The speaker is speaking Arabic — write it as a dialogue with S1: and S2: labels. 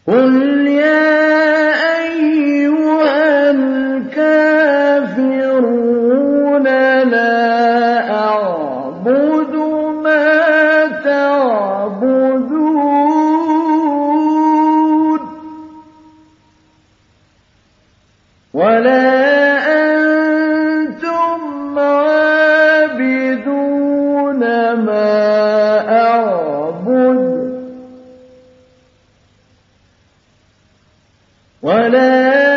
S1: قُلْ يَا أَيُّهَا الْكَافِرُونَ لَا أَعْبُدُ مَا تَعْبُدُونَ وَلَا أَنتُمْ عَابِدُونَ مَا أَعْبُدُ وَلَا